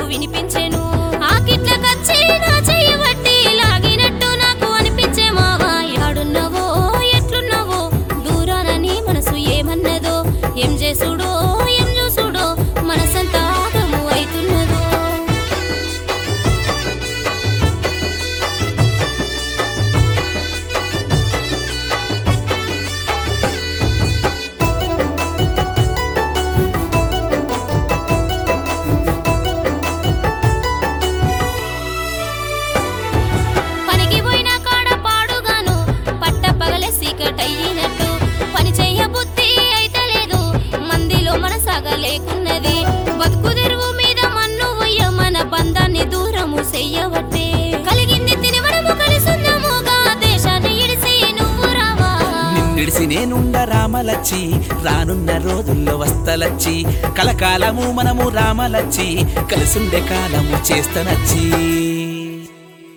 వినిపించెను ఆకిట్లకచ్చి నా చెయ్యి వట్టి లాగినట్టు నాకు అనిపించే మావా యాడున్నవో ఎట్లున్నవో దూరాన నీ మనసు ఏమన్నదో ఏం చేసుడో ఏం చూసుడో మనసంతా ఆగము అయితున్నదో చీకటయ్యినట్టు పని చెయ్య బుద్ధి అయితలేదు మందిలో మనసాగలేకున్నది బతుకు తెరువు మీద మన్ను వయ్య మన బంధాన్ని దూరము చెయ్యవట్టే కలిగింది తినివడము కలిసుందముగా దేశాన్ని ఇడిసి నువ్వు రావా నిన్నిడిసి నేనుండ రామలచ్చి రానున్న రోజుల్లో వస్తలచ్చి కలకాలము మనము రామలచ్చి కలిసుండే కాలము చేస్తనచ్చి